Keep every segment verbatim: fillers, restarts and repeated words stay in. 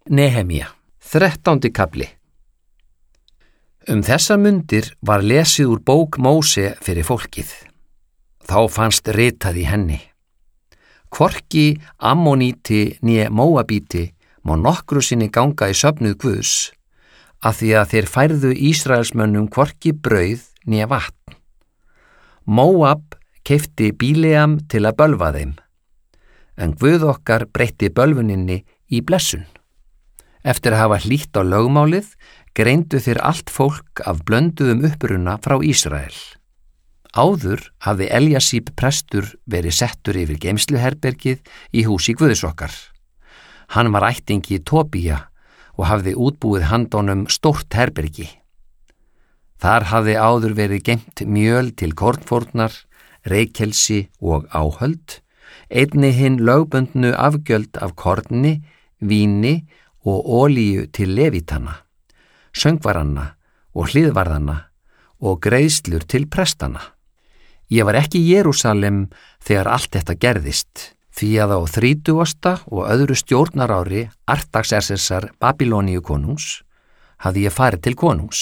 Nehemía, þrettándi kafli. Um þessar mundir var lesið úr bók Móse fyrir fólkið. Þá fannst ritað í henni: Hvorki Ammoníti né Móabíti má nokkru sinni ganga í söfnuð Guðs, af því að þeir færðu Ísraelsmönnum hvorki brauð né vatn. Móab keypti Bíleam til að bölva þeim, en Guð okkar breytti bölvuninni í blessun. Eftir að hafa hlýtt á lögmálið, greindu þeir allt fólk af blönduðum uppruna frá Ísrael. Áður hafði Eljasíb prestur verið settur yfir geymsluherbergið í húsi Guðs okkar. Hann var ættingi Tobía og hafði útbúið handónum stórt herbergi. Þar hafði áður verið geymt mjöl til kornfórnar, reykelsi og áhöld, einnig hinn lögbundnu afgjöld af korni, víni og olíu til levítana, söngvaranna og hliðvarðana og greiðslur til prestana. Ég var ekki í Jerúsalem þegar allt þetta gerðist, því að á þrítugasta og öðru stjórnarári Artaxerxesar Babylóníu konungs hafði ég farið til konungs.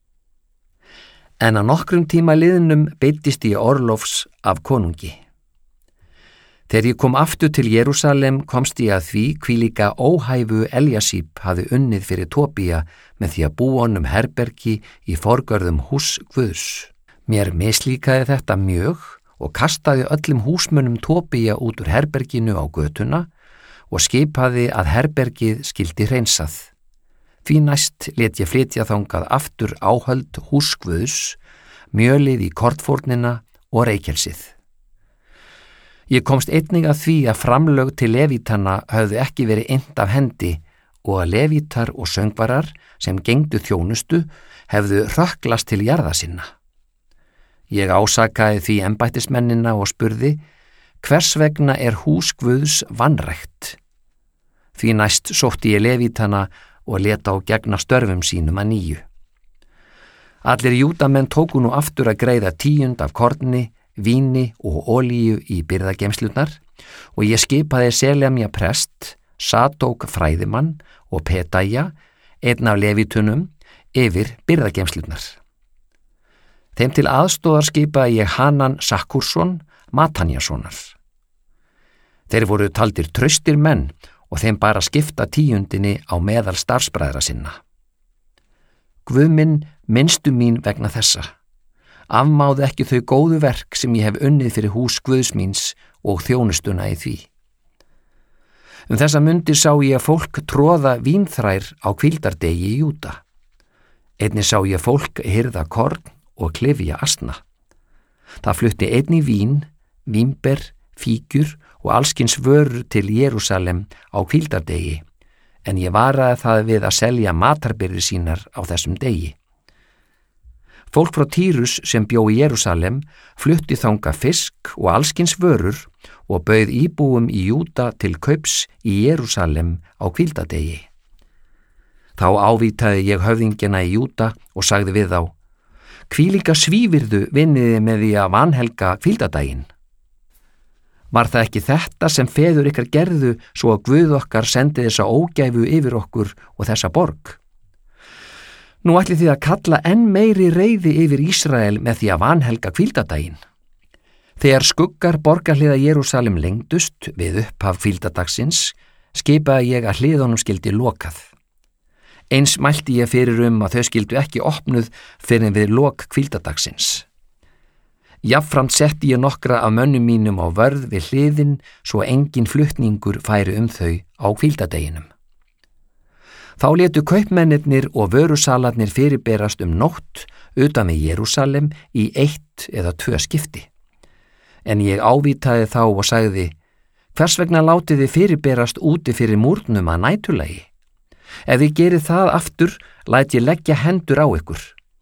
En á nokkrum tíma liðnum beittist ég orlofs af konungi. Þegar ég kom aftur til Jerúsalem komst ég að því hví líka óhæfu Eljasíb hafði unnið fyrir Tobía með því að búa honum herbergi í forgörðum hús Guðs. Mér mislíkaði þetta mjög og kastaði öllum húsmönnum Tobía út úr herberginu á götuna og skipaði að herbergið skyldi hreinsað. Því næst lét ég flytja þangað aftur áhöld hús Guðs, mjölið í kornfórnina og reykelsið. Ég komst einnig að því að framlög til levítana höfðu ekki verið innt af hendi og að levítar og söngvarar sem gengdu þjónustu hefðu hrökklast til jarða sinna. Ég ásakaði því embættismennina og spurði: hvers vegna er hús Guðs vanrækt? Því næst sótti ég levítana og lét á gegna störfum sínum að nýju. Allir Júdamenn tóku nú aftur að greiða tíund af korni, víni og olíu í birgðageymslurnar og ég skipaði Selemja prest, Sadók fræðimann og Pedaja, einn af levítunum, yfir birgðageymslurnar. Þeim til aðstoðar skipaði ég Hanan Sakkursson, Matanjasonar. Þeir voru taldir traustir menn og þeim bara skipta tíundinni á meðal starfsbræðra sinna. Guð minn, minnstu mín vegna þessa. Afmáðu ekki þau góðu verk sem ég hef unnið fyrir hús Guðs míns og þjónustuna í því. Um þessa mundir sá ég að fólk tróða vínþrær á hvíldardegi í Júda. Einnig sá ég fólk hirða korn og klifja asna. Það flutti einnig vín, vínber, fíkjur og allskins vörur til Jerúsalem á hvíldardegi, en ég varaði það við að selja matarbirgðir sínar á þessum degi. Fólk frá Týrus sem bjó í Jerúsalem flutti þangað fisk og allskins vörur og bauð íbúum í Júda til kaups í Jerúsalem á hvíldardegi. Þá ávítaði ég höfðingina í Júda og sagði við þá: hvílíka svívirðu vinniði með því að vanhelga hvíldardaginn? Var það ekki þetta sem feður ykkar gerðu svo að Guð okkar sendi þessa ógæfu yfir okkur og þessa borg? Nú ætlið þið að kalla enn meiri reiði yfir Ísrael með því að vanhelga hvíldardaginn. Þegar skuggar borgarhliða Jerúsalem lengdust við upphaf hvíldardagsins, skipaði ég að hliðunum skyldi lokað. Eins mælti ég fyrir um að þau skyldu ekki opnuð fyrr en við lok hvíldardagsins. Jafnframt setti ég nokkra af mönnum mínum á vörð við hliðin svo engin flutningur færi um þau á hvíldardeginum. Þá létu kaupmennirnir og vörusalarnir fyrirberast um nótt utan við Jerúsalem í eitt eða tvö skipti. En ég ávítaði þá og sagði: hvers vegna látið þið fyrirberast úti fyrir múrnum að næturlagi? Ef þið gerið það aftur, læt ég leggja hendur á ykkur.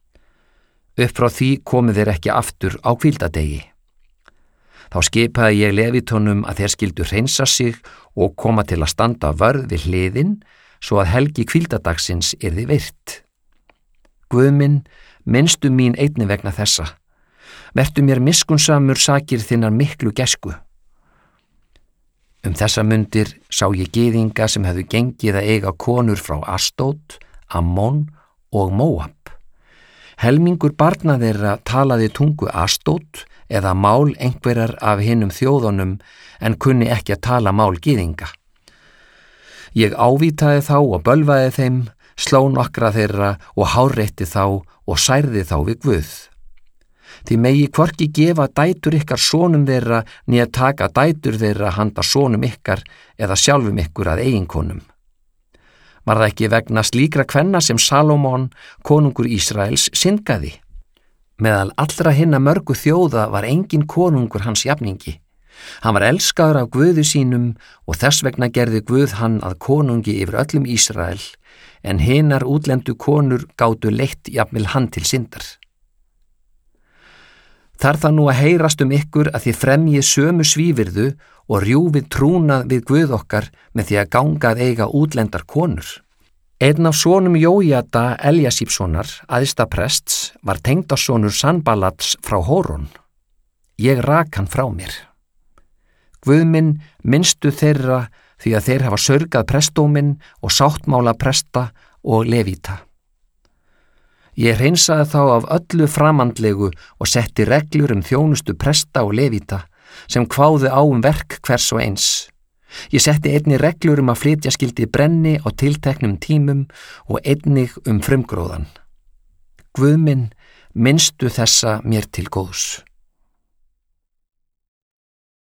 Upp frá því komið þeir ekki aftur á hvíldardegi. Þá skipaði ég levítunum að þeir skyldu hreinsa sig og koma til að standa vörð við hliðin, svo að helgi hvíldardagsins yrði virt. Guð minn, minnstu mín einni vegna þessa. Vertu mér miskunnsamur sakir þinnar miklu gæsku. Um þessa mundir sá ég gyðinga sem hefðu gengið að eiga konur frá Astót, Ammon og Móab. Helmingur barna þeirra talaði tungu Astót eða mál einhverjar af hinum þjóðunum en kunni ekki að tala mál gyðinga. Ég ávítaði þá og bölvaði þeim, sló nokkra þeirra og hárreitti þá og særði þá við Guð. Því megi hvorki gefa dætur ykkar sonum þeirra né að taka dætur þeirra handa sonum ykkar eða sjálfum ykkur að eiginkonum. Var það ekki vegna slíkra kvenna sem Salómon, konungur Ísraels, syndgaði? Meðal allra hinna mörgu þjóða var engin konungur hans jafningi. Hann var elskaður af Guði sínum og þess vegna gerði Guð hann að konungi yfir öllum Ísrael, en hinar útlendu konur gátu leitt jafnvel hann til syndar. Þarf það nú að heyrast um ykkur að þið fremjið sömu svívirðu og rjúfið trúnað við Guð okkar með því að ganga að eiga útlendar konur. Einn af sonum Jójada Eljasíbsonar, æðsta prests, var tengdasonur Sanbalats frá Hóron. Ég rak hann frá mér. Guð minn minnstu þeirra því að þeir hafa sörgað prestóminn og sáttmála presta og levíta. Ég hreinsaði þá af öllu framandlegu og setti reglur um þjónustu presta og levíta sem kváðu á um verk hvers og eins. Ég setti einnig reglur um að flytja skyldi brenni á tilteknum tímum og einnig um frumgróðan. Guð minn minnstu þessa mér til góðs.